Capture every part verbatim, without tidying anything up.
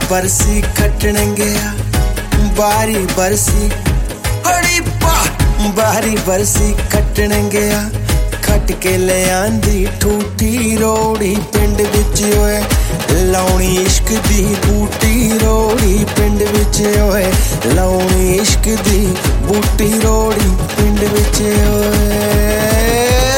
बरसी खटने गया बारी बरसी हड़ी पा बारी बरसी खटने गया खट के ले आंदी ठूठी रोड़ी पिंड विच ओए लाउनी इश्क दी बूटी रोड़ी पिंड विच ओए लाउनी इश्क दी बूटी रोड़ी पिंड विच ओए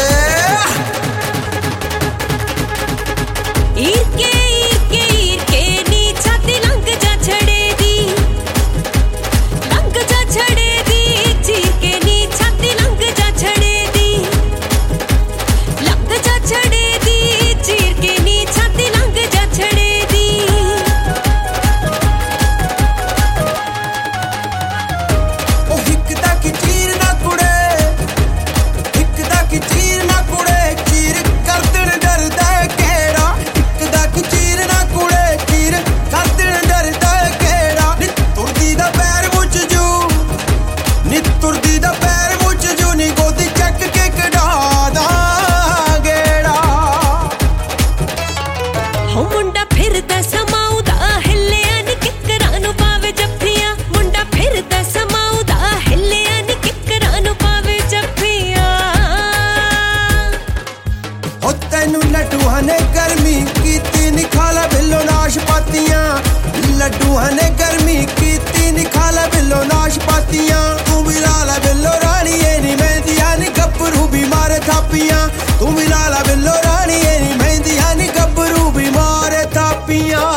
लड्डूआं ने गर्मी कीती नी खाला बिल्लो नाशपातियां तू भी लाला बिल्लो रानी ए नी मेहंदियां नी गब्बरू भी मारे थापियां तू भी लाला बिल्लो रानी ए नी मेहंदियां नी गब्बरू भी मारे थापियां